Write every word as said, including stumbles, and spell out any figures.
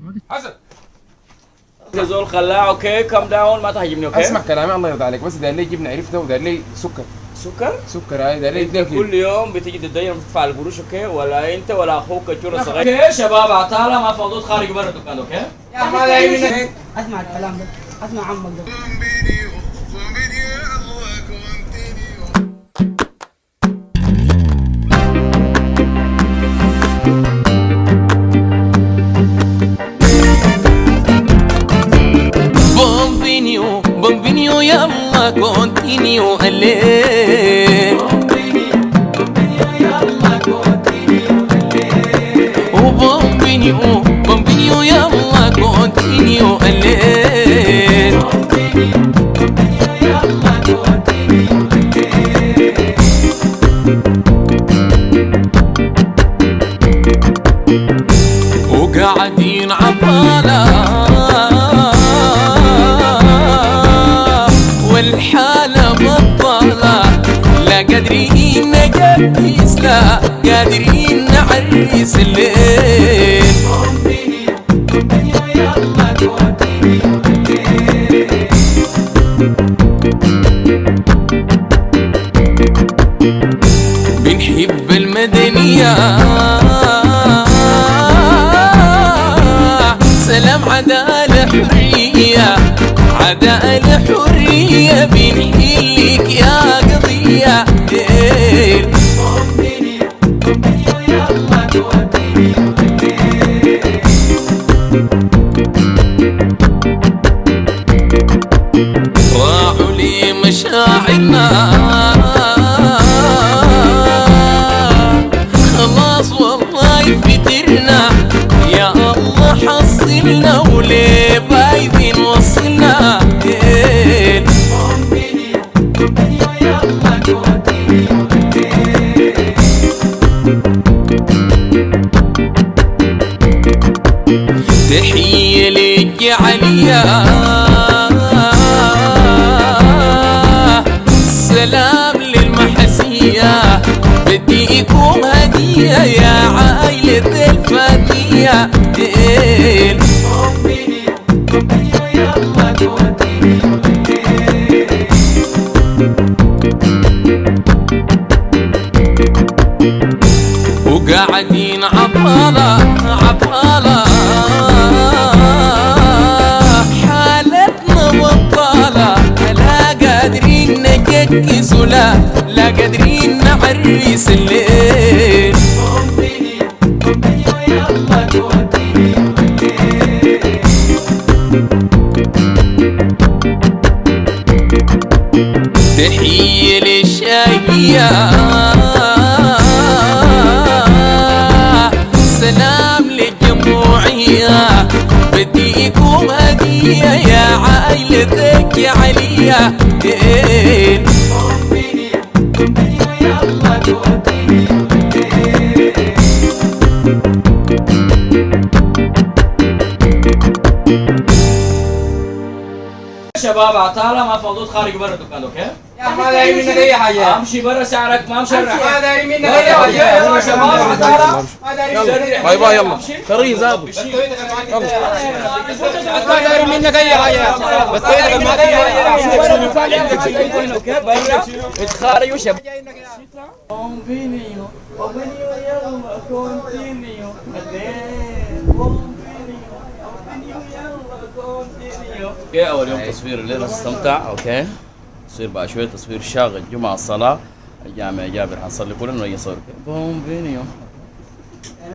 حسن زول خلاع اوكي كم داون ما تهاجمني اوكي. اسمع كلامي الله يرضى عليك، بس داير لي جبنه عرفته وداير لي سكر. سكر؟ سكر هاي داير لي انت كل يوم بتيجي تتدين وتدفع القروش اوكي، ولا انت ولا اخوك الجرة صغير. اوكي شباب عطاله ما فضوت خارج برا الدكان اوكي؟ يا ما داعي منك. اسمع الكلام ده، اسمع عمك ده. Bambino yalla continue alle Oh bambino bambino yalla continue alle وقاعدين عطاله والحالة بطالة لا قادرين نجهز لا قادرين نعرس الليل بنحب المدنية سلام عدالة حرية عدالة حرية بنحيلك يا قضية ديل راعوا لي مشاعرنا خلاص والله فترنا يا الله حصلنا وليه بايدين وصلنا ديل تحية لك يا عليا سلام للمحسية بديكم هدية يا عائلة الفاتية ديل وقاعدين عطالة عطالة حالتنا بطالة لا قادرين نجكس ولا لا قادرين نعرس الليل تحية للشايبية سلام للجمهورية بديكم هدية يا عائلتك يا عليا ديل شباب عطاله ما فضوت خارج برا الدكان اوكي؟ يا ما داعي منك اي حاجة. امشي برا سعرك ما مشرح. ما داعي منك اي حاجة. يلا شباب عطاله ما داعي يلا باي باي يلا طريق زابط ما داعي منك اي حاجة. بس كده ما داعي اوكي برا اتخارجوا شباب. بومبينيو بومبينيو يلا كونتينيو اوكي اول يوم تصوير الليله استمتع اوكي تصوير بقى شويه تصوير شاغل جمعه الصلاه الجامع جابر حنصلي كلنا ونجي نصور بومبينيو